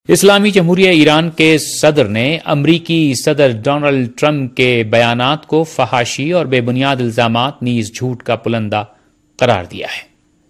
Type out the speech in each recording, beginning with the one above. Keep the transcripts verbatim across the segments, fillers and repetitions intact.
اسلامی جمہوریہ ایران کے صدر نے امریکی صدر ڈونلڈ ٹرمپ کے بیانات کو فحاشی اور بے بنیاد الزامات نیز جھوٹ کا پلندہ قرار دیا ہے۔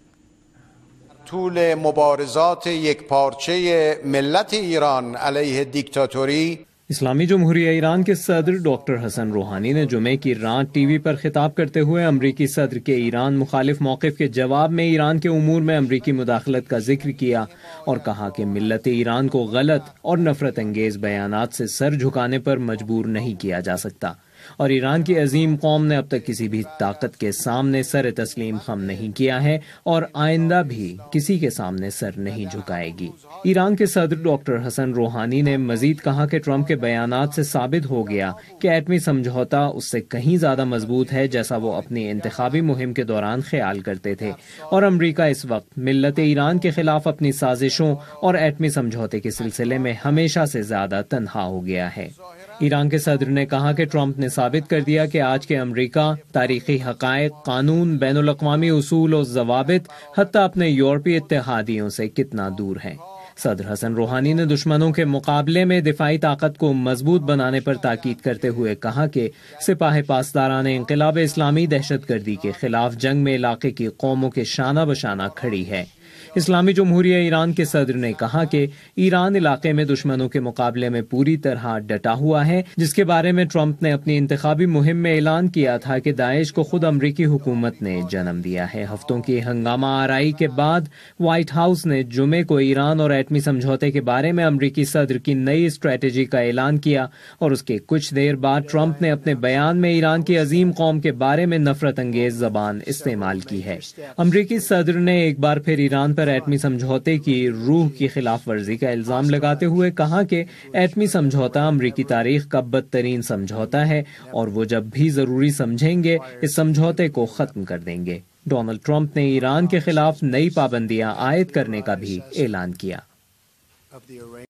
طول مبارزات یکپارچه ملت ایران علیہ دیکتاتوری، اسلامی جمہوریہ ایران کے صدر ڈاکٹر حسن روحانی نے جمعے کی رات ٹی وی پر خطاب کرتے ہوئے امریکی صدر کے ایران مخالف موقف کے جواب میں ایران کے امور میں امریکی مداخلت کا ذکر کیا اور کہا کہ ملت ایران کو غلط اور نفرت انگیز بیانات سے سر جھکانے پر مجبور نہیں کیا جا سکتا، اور ایران کی عظیم قوم نے اب تک کسی بھی طاقت کے سامنے سر تسلیم خم نہیں کیا ہے اور آئندہ بھی کسی کے سامنے سر نہیں جھکائے گی۔ ایران کے صدر ڈاکٹر حسن روحانی نے مزید کہا کہ ٹرمپ کے بیانات سے ثابت ہو گیا کہ ایٹمی سمجھوتہ اس سے کہیں زیادہ مضبوط ہے جیسا وہ اپنی انتخابی مہم کے دوران خیال کرتے تھے، اور امریکہ اس وقت ملت ایران کے خلاف اپنی سازشوں اور ایٹمی سمجھوتے کے سلسلے میں ہمیشہ سے زیادہ تنہا ہو گیا ہے۔ ایران کے صدر نے کہا کہ ٹرمپ نے ثابت کر دیا کہ آج کے امریکہ تاریخی حقائق، قانون، بین الاقوامی اصول و ضوابط، حتیٰ اپنے یورپی اتحادیوں سے کتنا دور ہے۔ صدر حسن روحانی نے دشمنوں کے مقابلے میں دفاعی طاقت کو مضبوط بنانے پر تاکید کرتے ہوئے کہا کہ سپاہ پاسداران انقلاب اسلامی دہشت گردی کے خلاف جنگ میں علاقے کی قوموں کے شانہ بشانہ کھڑی ہے۔ اسلامی جمہوریہ ایران کے صدر نے کہا کہ ایران علاقے میں دشمنوں کے مقابلے میں پوری طرح ڈٹا ہوا ہے، جس کے بارے میں ٹرمپ نے اپنی انتخابی مہم میں اعلان کیا تھا کہ داعش کو خود امریکی حکومت نے جنم دیا ہے۔ ہفتوں کی ہنگامہ آرائی کے بعد وائٹ ہاؤس نے جمعے کو ایران اور ایٹمی سمجھوتے کے بارے میں امریکی صدر کی نئی اسٹریٹجی کا اعلان کیا، اور اس کے کچھ دیر بعد ٹرمپ نے اپنے بیان میں ایران کی عظیم قوم کے بارے میں نفرت انگیز زبان استعمال کی ہے۔ امریکی صدر نے ایک بار پھر ایران پر ایٹمی سمجھوتے کی روح کی خلاف ورزی کا الزام لگاتے ہوئے کہا کہ ایٹمی سمجھوتہ امریکی تاریخ کا بدترین سمجھوتہ ہے، اور وہ جب بھی ضروری سمجھیں گے اس سمجھوتے کو ختم کر دیں گے۔ ڈونلڈ ٹرمپ نے ایران کے خلاف نئی پابندیاں عائد کرنے کا بھی اعلان کیا۔